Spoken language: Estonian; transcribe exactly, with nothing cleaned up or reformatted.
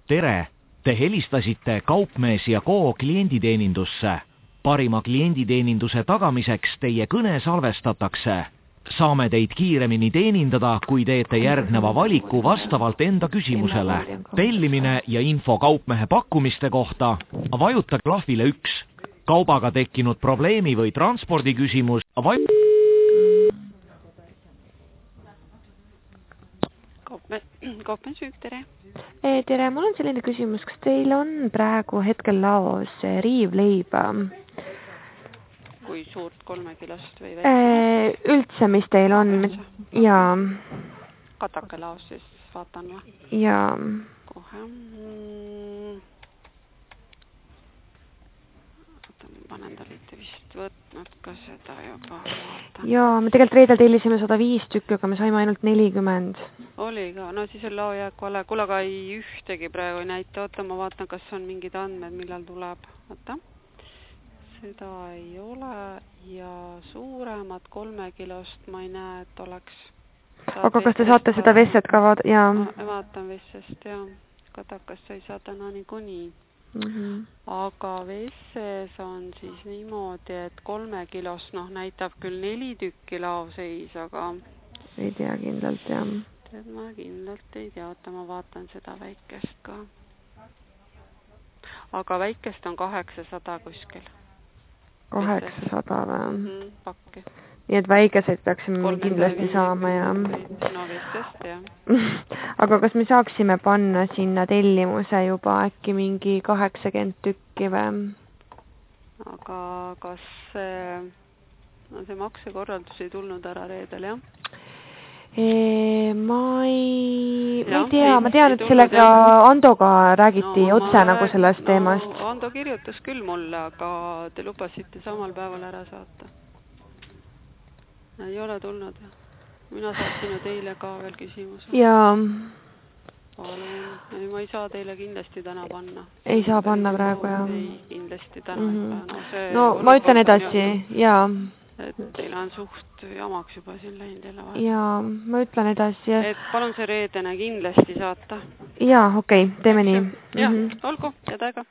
tere, te helistasite Kaupmees ja Ko klienditeenindusse. Parima klienditeeninduse tagamiseks teie kõne salvestatakse. Saame teid kiiremini teenindada, kui teete järgneva valiku vastavalt enda küsimusele. Tellimine ja info kaupmehe pakkumiste kohta vajuta klahvile üks. Kaubaga tekkinud probleemi või transpordiküsimus vaj... Kaupmees Süük, tere. Tere, mul on selline küsimus, kas teil on praegu hetkel laos riivleiba? Kui suurt kolmekilost või väiksemast? Üldse, mis teil on? Ja. Katake laos, siis vaatan ma. Ja. Kohe. Mm. Panen talite vist võtnud ka seda juba. Vaatan. Ja, me tegelikult reedel tellisime sada viis tükki, aga me saime ainult nelikümmend. Oli ka, no siis on laojääk vale. Kuule, aga ei ühtegi praegu ei näita. Oota, ma vaatan, kas on mingid andmed, millal tuleb. Vaata. Seda ei ole ja suuremat kolmekilost ma ei näe, et oleks. Saad aga kas te saate seda vesset ka vaada? Ja. Ma vaatan vessest, ja. Katakas sa ei saa täna nii kuni. Mm -hmm. Aga vesses on siis niimoodi, et kolmekilost noh, näitab küll neli tükki laoseis, aga ei tea kindlalt, jah. Tead, ma kindlalt ei tea, oota, ma vaatan seda väikest ka. Aga väikest on kaheksasada kuskil. kaheksasada või? Mm -hmm, pakki. Nii et väikeseid peaksime kindlasti saama, ja. No vistest, jah. aga kas me saaksime panna sinna tellimuse juba äkki mingi kaheksakümmend tükki või? Aga kas see, no see maksekorraldus ei tulnud ära reedel, jah? E, ma ei, ja, ma ei tea, ei, ma tean, et tulnud, sellega jah. Andoga räägiti no, otse nagu sellest no, teemast. Ando kirjutas küll mulle, aga te lubasite samal päeval ära saata. Ei ole tulnud. Mina saatsin ju teile ka veel küsimus. Jaa. Palun. Ma ei saa teile kindlasti täna panna. Ei saa panna praegu, jah. Ei, kindlasti täna mm. ei pea. No, see no ma ütlen edasi, jaa. Et teil on suht jamaks juba siin läinud jälle vahel. Jaa, ma ütlen edasi. Ja... Et palun see reedene kindlasti saata. Jaa, okei, okay, teeme nii. Jah, mm -hmm. olgu, ja täiega.